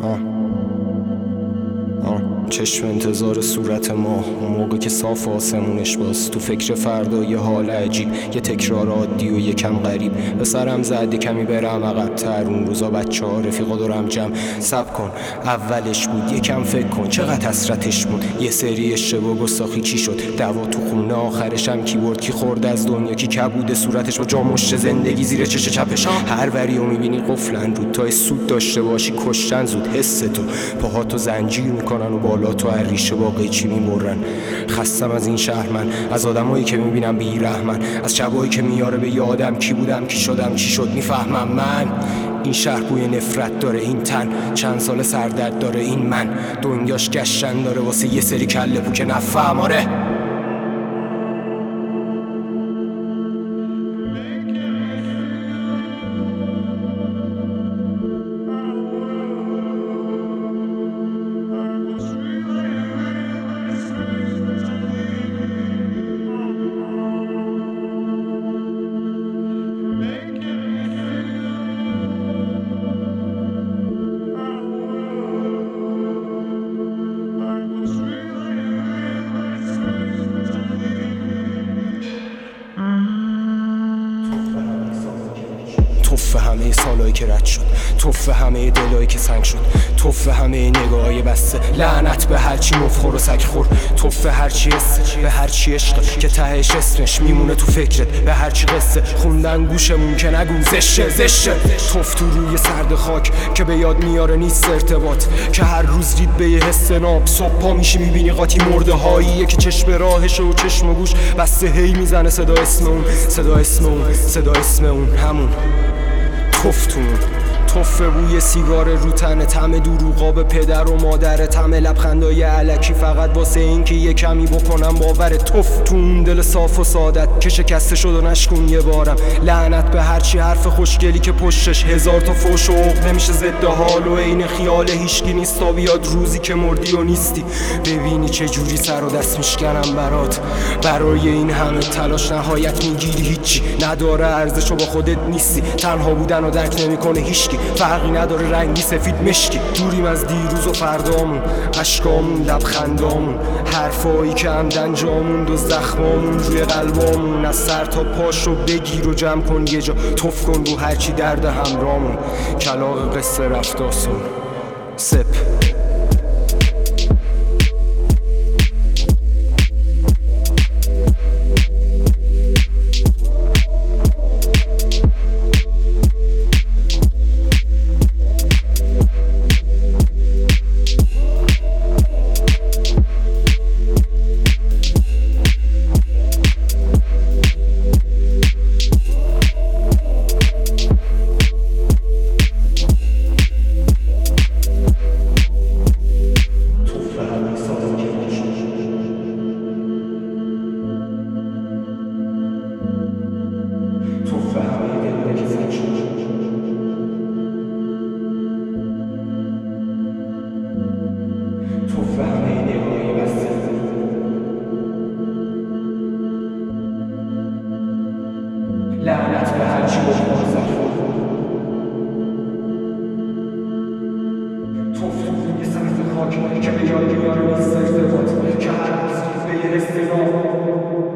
چشم انتظار صورت ماه، اون موقع که صاف آسمونش باز، تو فکر فردا یه حال عجیب، یه تکرار عادی و یکم غریب. به سرم زد کمی برم عقب‌تر، اون روزا بچه ها رفیقا دورم جمع. صبر کن اولش بود، یکم فکر کن چقدر حسرتش بود. یه سری اشتباه گستاخی چی شد، دعوا تو خونه آخرشم کی برد، کی خورد از دنیا، کی کبود صورتش با جا مشت زندگی زیر چش چپش. هر وریو میبینی قفلن رود، تا سود داشته باشی کشتن زود. حس تو پاهاتو زنجیر میکنن و بالا تو هر ریشه با قیچی میبرن. خستم از این شهر من، از آدمایی که میبینم بیرحمن، از شبایی که میاره به یادم کی بودم کی شدم چی شد. میفهمم من این شهر بوی نفرت داره، این تن چند سال سردرد داره، این من دنیاش گشتن داره واسه یه سری کله پو که نفهم. آره توف همه سالایی که رد شد، توف همه دلایی که سنگ شد، توف همه نگاهی بسته، لعنت به هرچی مفخور و سگخور، توف هرچی حس به هرچی عشق که تهش اسمش میمونه تو فکرت، به هرچی قصه خوندن گوشمون که نگو زشه زشه. توف تو روی سرد خاک که به یاد میاره نیست ارتباط، که هر روز رید به یه حس ناب. صبح پا میشی میبینی قاطی مرده هاییه که چشم راهشه و چشم و گوش بسته هی میزنه صدا اسم اون، صدا اسم اون، صدا اسم اون، همون توفتون. توف بوی سیگار رو تنه، طعم دروغا به پدر و مادر، طعم لبخندای الکی فقط واسه این که یه کمی بکنم باور. توفتون دل صاف و سعادت که شکسته شد و نشکون یه بارم. لعنت به هرچی حرف خوشگلی که پشتش هزار تا فوش و عقده میشه ضد حال و عین خیال هیچکی نیست تا بیاد روزی که مردی و نیستی. ببینی چه جوری سر و دست میشکنم برات، برای این همه تلاش نهایت میگیری هیچی نداره ارزش و با خودت نیستی. تنها بودن و درک نمیکنه هیچکی، فرقی نداره رنگی سفید مشکی. دوریم از دیروز و فردامون، اشکامون لبخندامون، حرفایی که عمدن جامون، دو زخمامون روی قلبامون. از سر تا پاشو بگیر و جمع کن یه جا، توف کن رو هرچی درد همرامون. کلاغ قصه رفت آسون سپ. لعنت به هرچی مفخور سگخور، توف تو روی سرد خاک که به یاد میاره نیست ارتباط، که هر روز به یه حس ناب.